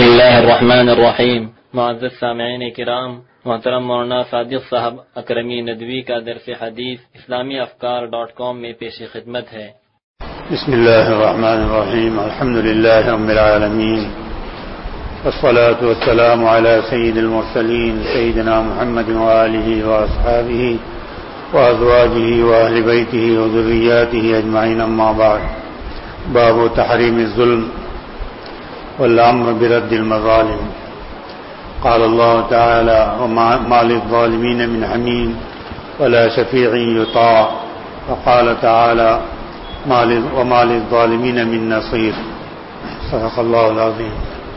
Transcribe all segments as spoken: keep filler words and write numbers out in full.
بسم اللہ الرحمن الرحیم. معزز سامعین کرام، محترم مولانا صادق صاحب اکرمی ندوی کا درس حدیث اسلامی افکار ڈاٹ کام میں پیش خدمت ہے. بسم اللہ الرحمن الرحیم. الحمد للہ رب العالمین، والصلاة والسلام على سید المرسلین سیدنا محمد وآلہ واصحابہ وازواجہ واہل بیتہ وذریاتہ اجمعین. اما بعد، باب تحریم الظلم والامر برد المظالم. قال الله تعالى: وما للظالمين من حميم ولا شفيع يطاع. وقال تعالى: وما للظالمين من نصير. صدق الله العظيم.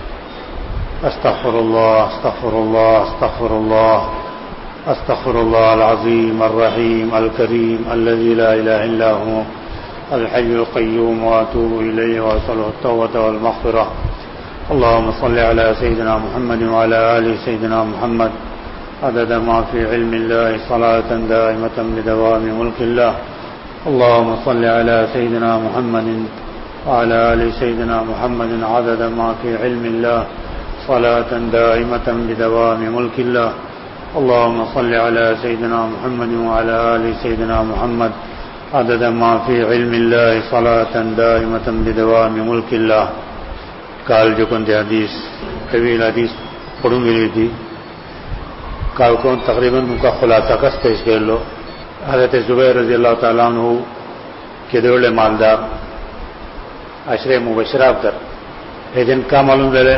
استغفر الله استغفر الله استغفر الله استغفر الله العظيم الرحيم الكريم الذي لا إله إلا هو الحي القيوم، وأتوب إليه وأسأله التوبة والمغفرة. اللهم صل على سيدنا محمد وعلى آل سيدنا محمد عدد ما في علم الله صلاة دائمة بدوام ملك الله. اللهم صل على سيدنا محمد وعلى آل سيدنا محمد عدد ما في علم الله صلاة دائمة بدوام ملك الله. اللهم صل على سيدنا محمد وعلى آل سيدنا محمد عدد ما في علم الله صلاة دائمة بدوام ملك الله. کال جو کون حدیث طویل حدیث پڑھوں گی تھی کال کو تقریباً ان کا خلاصہ کس پیش کر لو. حضرت زبیر رضی اللہ تعالیٰ عنہ کے دول مالدار عشر مبشرہ کر ایجن کا معلوم رہے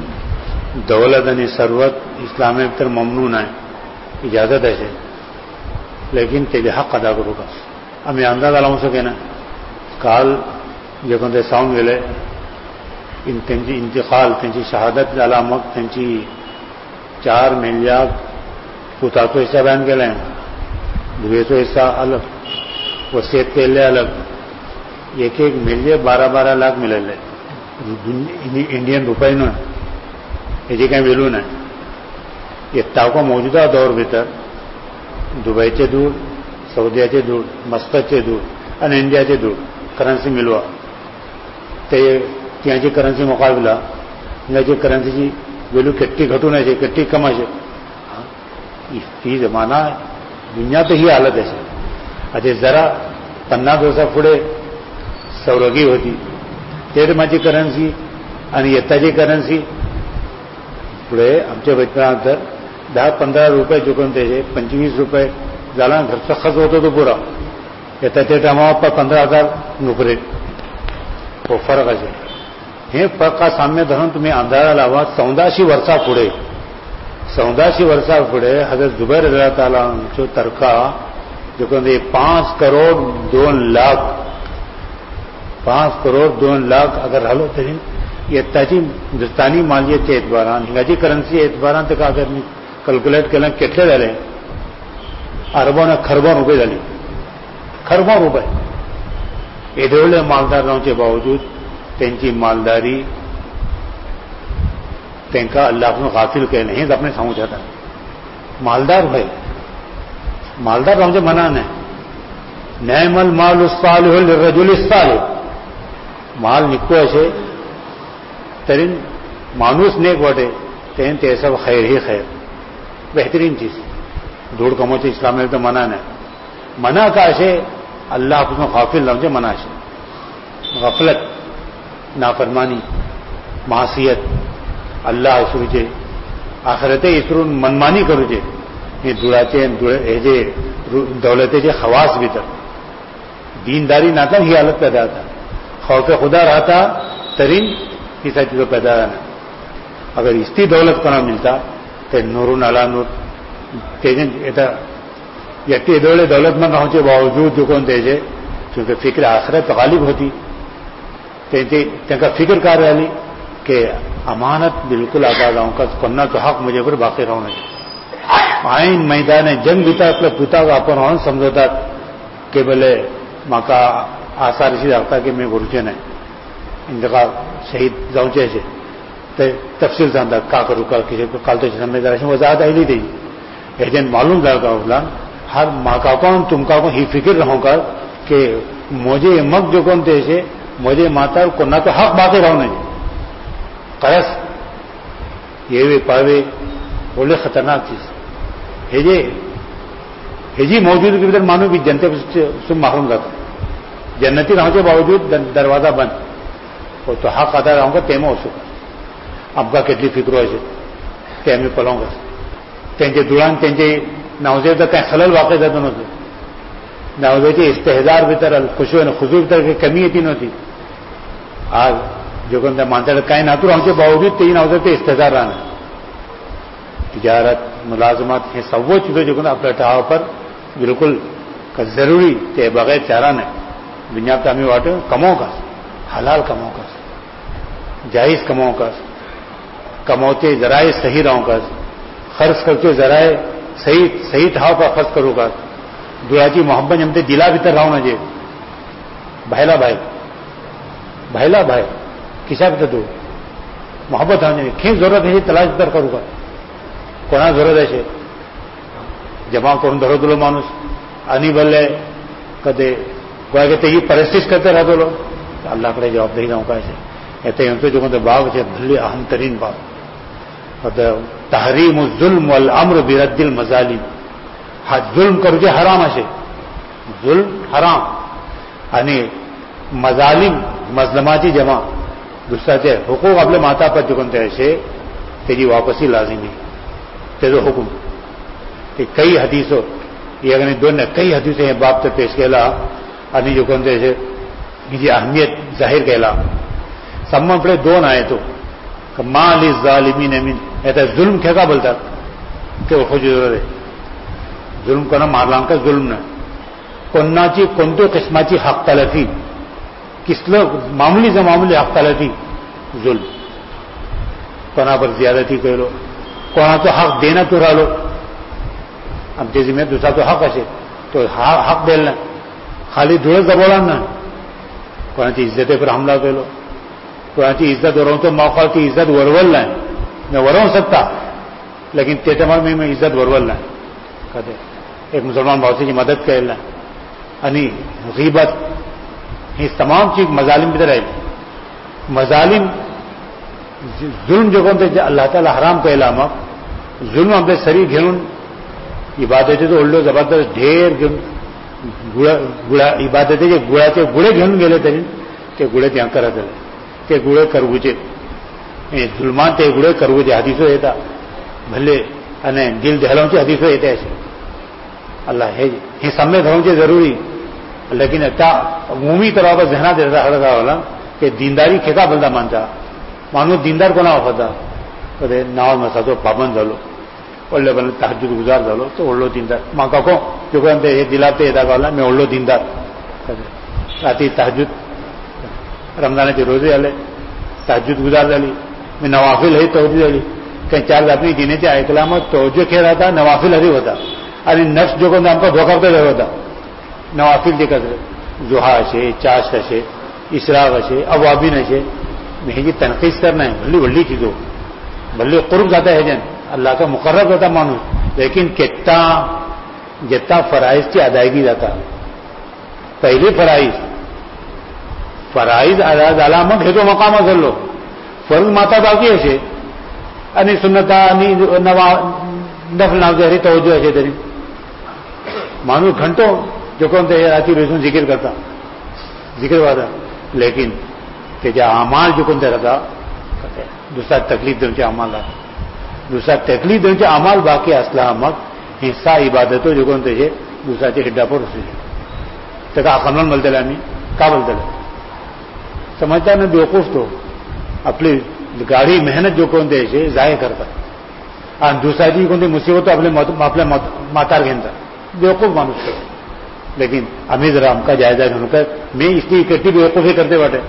دولت یعنی ثروت اسلام میں تر ممنون ہے، اجازت ہے، لیکن تیرے حق ادا کرو گا. ہمیں اندازہ لاؤں سکے نا کال جو کون ساؤنڈ گلے ان تنجی انتقال تنجی شہادت علامت تنجی چار ملیار پوتا تو حصہ بیان کے لیں دوے تو حصہ الگ وصیت کے لئے الگ ایک ایک ملیے بارہ بارہ لاکھ ملے لے انڈین روپے نو ہے یہ کہیں ویلو ہے. یہ تاکو موجودہ دور بھیتر دبئی سے دور، سعودیہ سے دور، مسقط سے دور اور انڈیا سے دور کرنسی ملوا تو ત્યાં જે કરન્સી મુકાબલા અહીંયા જે કરન્સી વેલ્યુ કેટલી ઘટું નહીં છે કેટલી કમાય છે. એ જમાના દુનિયા તો ही હાલત હશે. આજે જરા પन्नास वर्षा पुढे सौरगी होती तेरमाची करन्सी आणि येताची करन्सी पुढे आमच्या बचपनानंतर दहा पंधरा रुपये चुकून त्याचे पंचवीस रुपये झाला घरचा खर्च होतो तो पुरा येता ते टायमावर पंधरा हजार नोकरे तो फरक असेल. हे फरका साम्य धरून तुम्ही अंधारा लावा. चौदाशे वर्षा पुढे चौदाशे वर्षा पुढे हजरत जुबैर रज़ियल्लाहु ताला जो तरका जो कहते पांच करोड़ दोन लाख पांच करोड़ दोन लाख अगर राहिलो तरी येताची हिंदुस्थानी मालियेच्या एतबारान हिंगाची करन्सी एतबारान ते अगर कॅल्क्युलेट केल्यार कितले जाले अरबों खरबों रुपये झाले खरबों रुपये. एवढे मालदार रावचे बावजूद त्यांची मालदारी त्यांका अल्लाह गाफिल केले हेच आपण सांगू शकता. मालदार भाई मालदार रावचे मना नाही. नैमल माल सालिह लिरजुल सालिह माल निघतो असे तरी माणूस नेक वाटे तेन ते सब खैर ही खैर बेहतरीन चीज धूळ कमवचे इस्लाम में तो मना नाही. मना का असे अल्लाह आपण गाफिल रावचे मना असे गफलत नाफरमानी मासियत अल्लाह इसरूचे आखरते इसरून मनमानी करूचे हे धुळाचे हे जे दौलतेचे खवास भीतर दीनदारी नाता ही हालत पैदा होता. खौफ खुदा रहता तरीन इसा चीजों पैदा रहना. अगर इसकी दौलत कोना मिलता तो नूरून अला नूर तेजन यक्ति दौले दौलतमंद होने बावजूद जो कौन तेजे क्योंकि फिक्र आखिरत गालिब होती त्यांका फिक्र का रही कि अमानत बिल्कुल आजाद आऊँ का कोन्ना तो हक मुझे पर बाकी रहू नहीं. आईन मैदान जंग बिता आपल्या पुता आपण होऊन समजवतात की बोले माका आसारशी लागता की मी गुरुचे नाही इंतका शहीद जाऊचे असे ते तपशील सांगतात का करू का किसी काल तो समजदार अशी वजाहत आईली ती एजंट मालूम झालं का आपला हर माका कोण तुमका कोण ही फिक्र रहू का कि मुझे मग जो कोण ते मुझे माता कोना तो हक बाकी रहू नहीं कयस یہ پاوے بولے خطرناک چیز ہیجے ہیجی موجود کے بھیتر مانو بھی جنتے سے محروم رہتا جنتی رہوں کے باوجود دروازہ بند وہ تو حق آتا رہوں گا تیمو ہو سکا اب کا کتنی فکر ہو تیمی پلوں گا تینجے دوران تینجے نوزے تک کہیں خلل واقع تھا دونوں سے نوزے کے استحدار بھیتر خوشو خضور بھیتر کی کمی ہے تینوں تھی آج جو کہ مانتا ہے کہیں نہ تو رہوں کے باوجود تین نوزے تے استحدار رہنا تجارت ملازمت ہیں سب وہ چیزیں جو کہ اپنے ٹھاؤ پر بالکل ضروری تے بغیر چارہ نہیں دنیا تعمیر واٹے کموں کا حلال کموں کا جائز کموں کا کموتے ذرائع صحیح رہوں کا خرچ کرتے ذرائع صحیح صحیح ٹھاؤ پر خرچ کروں گا دراجی محبت جمتے دلا بھیتر رہوں نہ جے بھائلا بھائی بھائلا بھائی کسا بھی دو محبت ہونے کھین ضرورت ہے تلاش بھیتر کروں گا کونا ضرورت ہے جمع کروں دھرو دلو مانوس آنی بلے کدے گویا کہتے یہ پرستش کرتے رہ دو اللہ کرے جواب دہی رہوں کا ایسے کہتے ہیں جو کہ باغ سے بھلے اہم ترین باغ تحریم الظلم والامر برد المظالم ظلم کرو جو حرام ہے ظلم حرام یعنی مظالم مظلماتی جمع دوسرا چاہے حقوق اپنے ماتا پر جو کنتے ایسے تیری واپسی لازمی تیرو حکم کہ کئی حدیثوں یہ اگر دو نے کئی حدیثیں ہیں باپ تک پیش کہلا انی جو کنتے ایسے یہ اہمیت ظاہر کہلا سمم پڑے دو نہ آئے تو کہ ماں لی ظالمین امین ایتا ظلم کیا کا بلتا کہ وہ خوش ضرور ہے ظلم کو نہ مارلان کا ظلم نہ کننا چی کنتو قسماتی حق تلفی کس لوگ معمولی سے معمولی حق تلفی ظلم کونا پر زیادتی کہہ لو کونا تو حق دینا تو رہا لو اب جیسے میں دوسرا تو حق ہے تو حق دینا خالی دھوڑے زبولان نہ کونا چی عزت پر حملہ کہہ لو کونا چی عزت وروں تو موقع کی عزت ورول نہ میں وروں سکتا لیکن تیتمار میں میں عزت ورول نہ کہتے ایک مسلمان بہت سی مدد کر لیں یعنی غیبت یہ تمام چیز مظالم بھی رہے مظالم ظلم جو کون اللہ تعالیٰ حرام کہلا ہم ظلم ہم سری گھن عبادتیں تو اولو زبردست ڈھیر گڑا عبادتیں جو گڑا کے گڑے گھن گے ترین کہ گڑے ત્યાં کرا دے کہ گڑے کرવું ظلمان تے گڑے کرવું حدیثوں دیتا بھلے અને દિલ દહેલાઉં છે હદીસો એ છે اللہ ہے یہ سمجھ رہوں کہ ضروری لیکن عمومی طور پر ذہنا دے رہا والا کہ دینداری کھیتا بلدا مانتا مانو دیندار کو نہ ہوتا ناول مسا تو پابند ڈالو اولو بل تہجد گزار ڈالو تو اولو دیندار ماں کا کو جو کہ یہ دلاتے ادا والا میں اولو دیندار راتی تہجد رمضان کے روزے والے تہجد گزار ڈالی میں نوافل ہے توجہ ڈالی کہیں چار اپنی دینے سے آئے کلامت توجہ کھیل رہا تھا نوافل ہری ہوتا ارے نفس جو ہم کو دھوکہ کرتے رہے ہوتا نوافل دے کر جوہا ہے چاش ہے اشراق ہے اوابین ہے میں یہ تنقید کرنا ہے بھلی بھلی چیزوں بھلی قرب جاتا ہے جن اللہ کا مقرر ہوتا مانو لیکن کتنا جتنا فرائض کی ادائیگی جاتا پہلے فرائض فرائض علامت ہے تو مقام کر لو فرض ماتا باقی ہے انی سنتا انی نفل نافذ توجہ ہے تری مانو گھنٹوں جو کون تھے راتی روز ذکر کرتا ذکر والا لیکن کہ جا اعمال جو کون تھے رہتا دوسرا تکلیف دوں کے اعمال رہتا دوسرا تکلیف دوں کے اعمال باقی اصلہ مک حصہ عبادتوں جو کون تھے دوسرا چیز ہڈا پر رسی تک آخمن بلتے لامی کا بلتے لے سمجھتا نا بیوقوف تو اپنی گاڑی محنت جو کون دے ضائع کرتا اور دوسرا چیز کون مصیبت تو اپنے اپنے ماتار گھنتا بیوقوف مانوس کر لیکن ہمیں ذرا ہم کا جائزہ گھنو کر میں اس کی اکٹھی بیوقوفی کرتے بیٹھے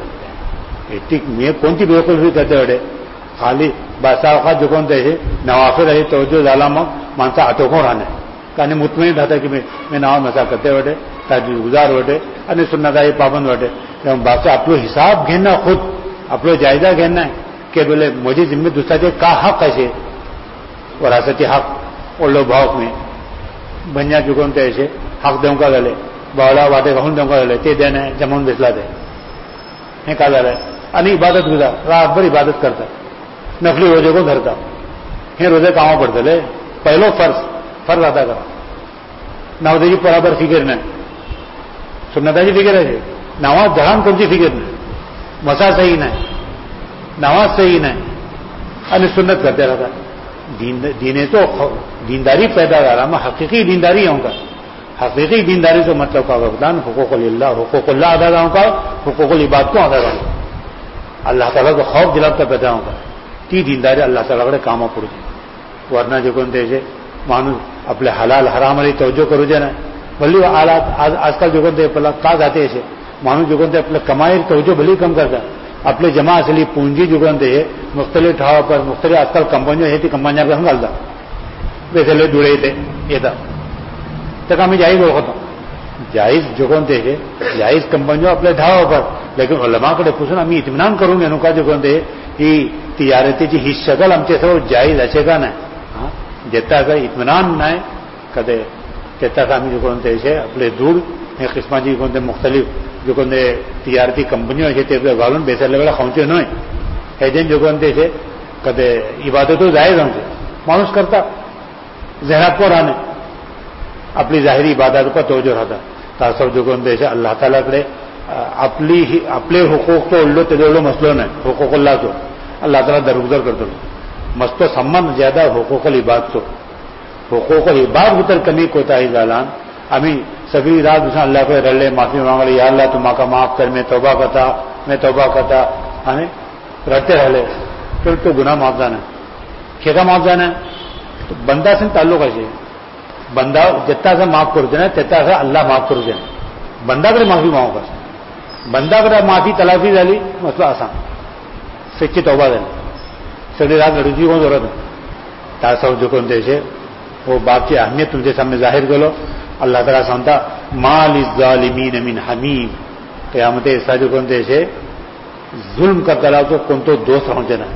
میں کون سی بیوقوفی کرتے بیٹھے خالی بادشاہ اوقات جو کون دے نوافل رہے توجہ ظالم مانسا ہاتھوں کو رہنے کہنے مطمئن رہتا کہ میں میں نواز مسا کرتے بیٹھے تاجر گزار بیٹھے انہیں سننا تھا یہ پابند بیٹھے بادشاہ اپنے حساب گھننا خود اپنا جائزہ گھننا ہے کہ بولے مجھے ذمہ دوسرا چاہیے کا حق ایسے وراثتی حق اور لو بھاؤ میں بنیا جو کون تھے ایسے حق دوں کا گلے باولا واٹے گہن دوں کا گلے تے دینا جمون بسلا دے کہا جا رہا ہے انی عبادت گزار رات بھر عبادت کرتا نفلی روزے کو دھرتا हे रोजे कामां पडटले पयलो फर्ज फर्ज अदा करा नावतेची बराबर फिकीर नाही सुन्नताची फिकीर आहे नावाज धरान कोणती फिकीर नाही मसा सही नाही नमाज सही नाही અને सुन्नत करते रहता दीन दीने तो दीनदारी पैदा करा मैं हकीकी दीनदारी होगा हकीकी दीनदारी तो मतलब का वरदान हुकूकुल इल्लाह हुकूकुल्लाह अदा करूंगा हुकूकुल इबाद को अदा करूंगा अल्लाह ताला को खौफ दिलाता पैदा होगा ती दीनदारी अल्लाह ताला कडे कामा पडते वरना जो कोण त्याचे माणूस आपले हलाल हरामरी तवज्जो करू दे ना भली आलात आज आजकाल जो कोण ते आपल्याला का जाते असे माणूस जो कोण ते आपल्या कमाईर तवज्जो भली कम करता आपले जमा असलेली पूंजी जो कोण ते मुख्तलिफ ठावा पर मुख्तलिफ आजकाल कंपन्या आहे ती कंपन्या कसं घालतात बेसले धुळे येते येतात तर आम्ही जाहीर ओळखतो जाहीज जो कोण ते जाहीज कंपन्या आपल्या ठावा पर लेकिन उलमाकडे पुसून आम्ही इत्मिनान करून घेऊ का जो कोण ते ही तिजारतीची ही शकल आमच्या सर्व जाहीज असे का नाही जेताचा इत्मिनान नाही कधी तेताचा आम्ही जो कोण ते आपले दूर हे किस्माची कोणते मुख्तलिफ जो कोण ते तिजारती कंपन्यो आहे ते घालून बेसायला वेळा खाऊचे न्हय हेजेन जो कोण ते कधी इबादतो जाहीज आमचे माणूस करता जहरात को राहणे आपली जाहिरी इबादत पर तवज्जो राहता तासव जो कोण ते अल्लाह तालाकडे आपली आपले हुकूक तो उल्लो ते उल्लो मसलो नाही हुकूकुल्लाह तो अल्लाह ताला दरगुजर करतो मस्तो संबंध ज्यादा हुकूकुल इबाद तो हुकूकुल इबाद उतर कमी कोताही जालान आम्ही सगळी रात दिवसा अल्लाह को रडले माफी मागले या अल्लाह तू माका माफ कर मैं तौबा करता मैं तौबा करता आणि रडते राहिले फिर तो गुनाह माफ जाना खेदा माफ जाना तो बंदा से ताल्लुक असे बंदा जितना सा माफ करू देना तितना सा अल्लाह माफ करू देना बंदाकडे माफी मागू का बंदाकडे माफी तलाफी झाली मसला असा सच्ची तौबा झाली सगळी रात रडूची कोण जोरत तासव जो कोण त्याचे वो बाप की अहमियत तुमचे सामने जाहीर केलो अल्लाह ताला सांगता माल जालिमीन मिन हमीम त्यामध्ये ऐसा जो कोण त्याचे जुल्म करताला तो कोणतो दोष राहूचे ना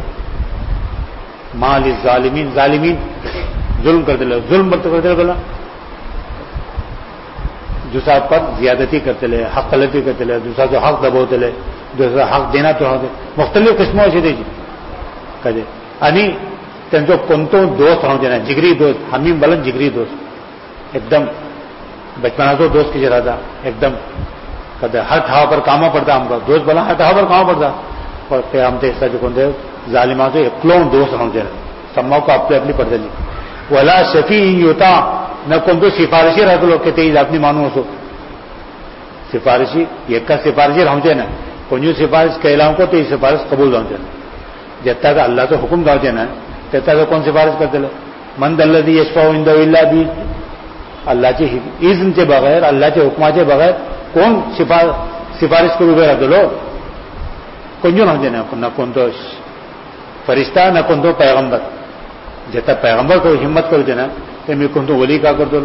माल जालिमीन जालिमीन जुल्म करते जुल्म करते बोला दूसरा पर ज्यादती करते हक तलफी करते दूसरा जो हक दबवते दूसरा हक देना तो मुख्तलिफ किस्मों अशी त्याची कधी आणि त्यांचा कोणतो दोस्त राहूचे ना जिगरी दोस्त हमीम बलन जिगरी दोस्त एकदम बचपनाचो दोस्त किती राहता एकदम कधी हर ठावा पर कामा पडता आमका दोस्त बला हर ठावा पर कामा पडता पण ते आमच्या हिस्साचे कोणते जालिमाचो एकलो दोस्त राहूचे ना सम्माव को आपली आपली पडतली वला शफी होता न कोणतो सिफारशी राहतो की ते आपली मानू असो सिफारशी एका सिफारशी राहूचे ना कोणी सिफारिश कैलाव को ते सिफारिश कबूल जाऊचे ना जेता का अल्लाहचा हुकुम गावचे ना त्याचा कोण सिफारिश करते मन दल्लदी यशफाउ इंदहु इल्ला बि अल्लाहचे इज्नचे बगैर अल्लाहचे हुकमाचे बगैर कोण सिफार सिफारिश करू उभे राहतो कोणजो राहते ना न कोणतो फरिश्ता न कोणतो पैगंबर जेता पैगंबर को हिम्मत करूचे ना ते मी कोणतो वली का करतो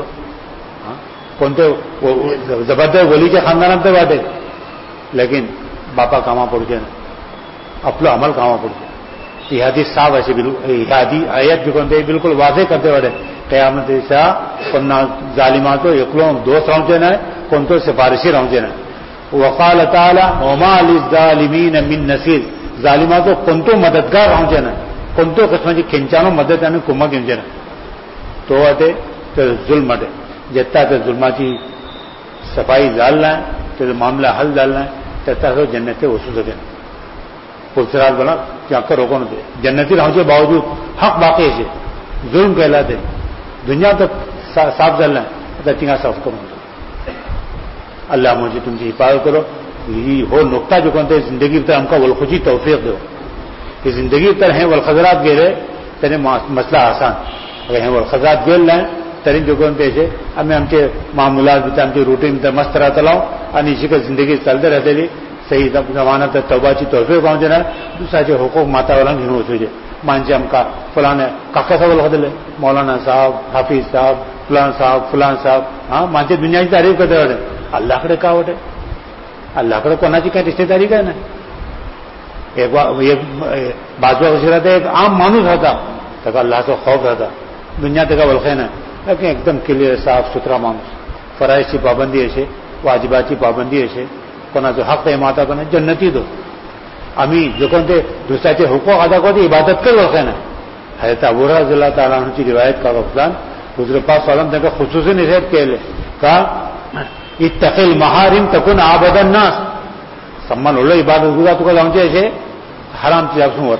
कोणतो जबरदस्त वलीच्या खानदानात ते वाटे लेकिन बापा कामा पडूचे ना आपलो अमल कामा पडचे ही हदीस साफ अशी बिलकुल आदि आयत जो कोणते बिलकुल वाजे करते वाटे कयामतीचा पुन्हा जालिमाचो एकलो दोस्त राहूचे ना कोणतो सिफारशी राहूचे ना वकाल ताला वमा लिजालिमीन मिन नसीर जालिमाचो कोणतो मदतगार राहूचे ना कोणतो किस्माची खिंचानो मदत आणि कुमक घेवचे ना तो वाटे ते जुल्म वाटे जेता ते जुल्माची सफाई जाल ना ते मामला हल जाल ना तेता तो जन्नते वसू सके पुलसराज बोला कि आपका रोको न दे जन्नती राहूचे बावजूद हक बाकी है जुल्म कहला दे दुनिया तो साफ झाला आता तिंगा साफ करून अल्लाह मुझे तुमची हिफाजत करो ही हो नुकता जो कोणते जिंदगी तर आमका वलखुची तौफीक दो ही जिंदगी तर हे वलखजरात गेले त्याने मसला आसान अगर हे वलखजरात गेल नाही तरी जो कोणते आम्ही आमचे मामुलात भितर आमची रुटीन भितर मस्त राहतलो आणि शिक जिंदगी चालते राहतेली सही जमानत तौबाची तौफीक पावचे ना दुसऱ्याचे हुकूक मातावाला घेऊन वचूचे मानचे आमका फलाने काका साहेब वळखतले मौलाना साहब हाफिज साहब फलान साहब फलान साहब हा मानचे दुनियाची तारीफ करते वाटे अल्लाहकडे का वाटे अल्लाहकडे कोणाची काय रिश्तेदारी काय नाही एक बाजूला कशी राहते एक आम माणूस राहता त्याचा अल्लाहचा खौफ राहता दुनिया त्याला वळखे नाही एकदम क्लिअर साफ सुथरा माणूस फराईजची पाबंदी असे वाजिबाची पाबंदी असे कोणाचा हक आहे माता कोणा जन्नती दो आम्ही जो कोणते दुसऱ्याचे हुकूक अदा करते इबादत कर वळखे ना حضرت ابو ہریرہ رضی اللہ تعالیٰ عنہ کی روایت کا وفدان حضور پاک صلی اللہ علیہ وسلم نے خصوصی نصیحت کے لیے کہا اتقی المحارم تکن عابد الناس سمان ಒಳ್ಳೆ ಇಬಾದತ್ ಗುಜಾತುಗಳು ಅವನಿಗೆ છે حرام چیزوں سے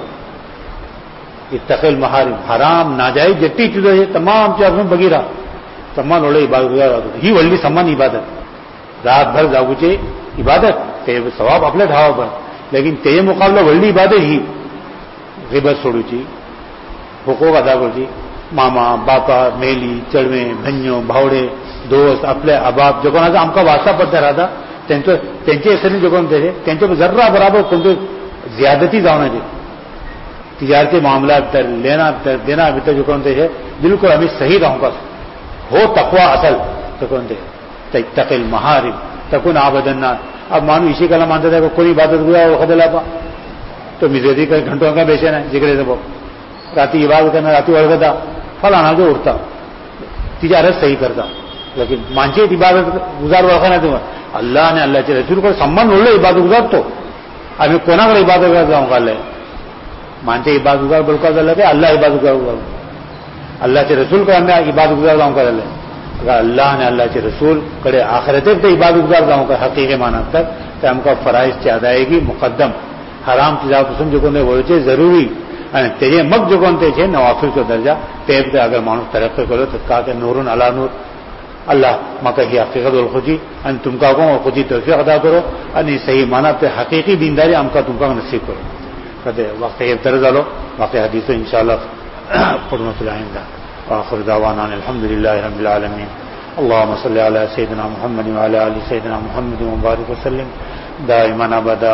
اتقی المحارم حرام ناجائز جتنی چیزیں છે تمام چیزوں بغیرہ سمان ಒಳ್ಳೆ ಇಬಾದತ್ ಗುಜಾರ ही ಒಳ್ಳೆ समान इबादत रात भर जागूचे इबादत ते सवाब आपल्या धावावर लेकिन ते मुकाबला वडली इबादत ही गिबत सोडूची हुकूक अदा करूची मामा बापा मेली चढवे भन्यो भावडे दोस्त आपले अबाब जो कोणाचा आमका वासा पडता राहता त्यांचं त्यांच्या हेसरने जो कोण त्याचे त्यांच्या जर्रा बराबर कोणते ज्यादती जाऊ नये तिजारती मामलात तर लेना तर देना भीतर जो कोण त्याचे बिलकुल आम्ही सही राहू का हो तकवा असल तो कोण ते तकिल महारिम तकुन आबदन्ना अब मानू इसी कला मानता था कोई इबादत हुआ वो खदला पा तो मिजेदी का घंटों का बेचना जिक्र से राती इबादत करना राती वळगता फलाना जो उठता तिजारत सही करता लेकिन मानचे इबादत गुजार वळखना तुम्हाला अल्लाह ने अल्लाहचे रसूलकडे संबंध उडले इबादत गुजारतो आम्ही कोणाकडे इबादत गुजार जाऊन काढलंय मानचे इबादत गुजार बोलका झालं की अल्लाह इबादत गुजार अल्लाहचे रसूलकडे आम्ही इबादत गुजार जाऊन काढलंय अगर अल्लाह ने अल्लाहचे रसूल कडे आखिरतेत ते इबादत गुजार जाऊन का हकीकी मानत तर ते आमका फराइजची अदायगी मुकद्दम हराम चीजापासून जो कोणते वळचे जरुरी आणि तेजे मग जो कोणते છે नवाफिलचा दर्जा ते अगर माणूस तरक्की केलो तर का ते नूरून अला नूर अल्लाह म्हाका ही हकीकत ओळखुची आणि तुमका कोण ओळखुची तौफीक अदा करो आणि सही माना ते हकीकी दीनदारी आमका तुमका नसीब करो कदे वक्त हे तर झालो बाकी हदीस इंशाअल्लाह पूर्ण सुलाइंदा आखिर दावाना अल्हम्दुलिल्लाह रब्बिल आलमीन اللهم صل على سيدنا محمد وعلى ال سيدنا محمد وبارك وسلم دائما ابدا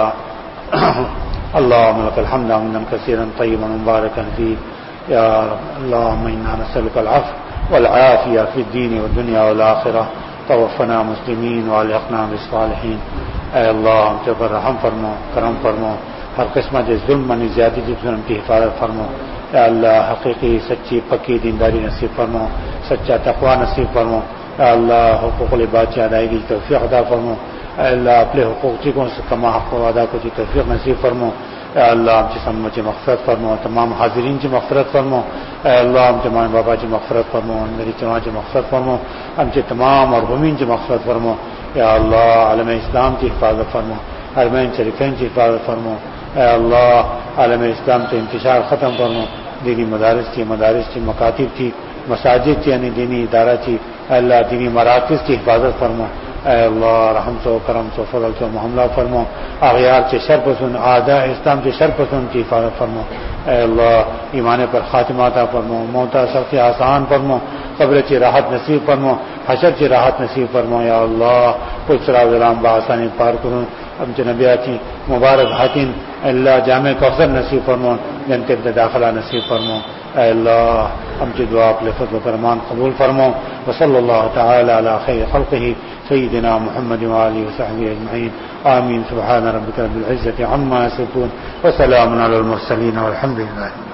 اللهم لك الحمد حمدا كثيرا طيبا مباركا فيه يا رب اللهم انا نسالك العفو والعافيه في الدين والدنيا والاخره توفنا مسلمين والحقنا بالصالحين اے اللہ ہم پر رحم فرما کرم فرما ہر قسم کے ظلم و زیادتی سے ہم کی حفاظت فرما اے اللہ حقیقی سچی پکی دینداری نصیب فرما سچا تقوی نصیب فرما اے اللہ حقوق العباد کی ادائیگی توفیق عطا فرما اے اللہ اپنے حقوق کو کما حق ادا کو توفیق نصیب فرما اے اللہ ہم سے سب کی مغفرت فرما تمام حاضرین کی مغفرت فرما اے اللہ ہم سے ماں بابا کی مغفرت فرما میری جماعت کی مغفرت فرما ہم سے تمام مرحومین کی مغفرت فرما یا اللہ عالم اسلام کی حفاظت فرما حرمین شریفین کی حفاظت فرما اے اللہ عالم اسلام سے انتشار ختم فرما دینی مدارس کی مدارس کی مکاتب کی مساجد کی یعنی دینی ادارہ کی اے اللہ دینی مراکز کی حفاظت فرما اے اللہ رحم سو کرم سو فضل سو معاملہ فرما اغیار سے شر پسند اعداء اسلام سے شر پسند کی حفاظت فرما اے اللہ ایمان پر خاتمہ عطا فرما موتا سخت آسان فرما قبر کی راحت نصیب فرما حشر کی راحت نصیب فرما یا اللہ کل سراغ ظلام بآسانی پار کروں ہم سے نبیاتی مبارک حاتین اللہ جامع کوثر نصیب فرما جنت ابن داخلہ نصیب فرما اے اللہ ہم سے دعا اپنے فضل و فرمان قبول فرما وصلی اللہ تعالی علی خیر خلقہ سیدنا محمد وآلہ وصحبہ اجمعین آمین سبحان ربک رب العزة عما یصفون وسلام علی المرسلین والحمد للہ.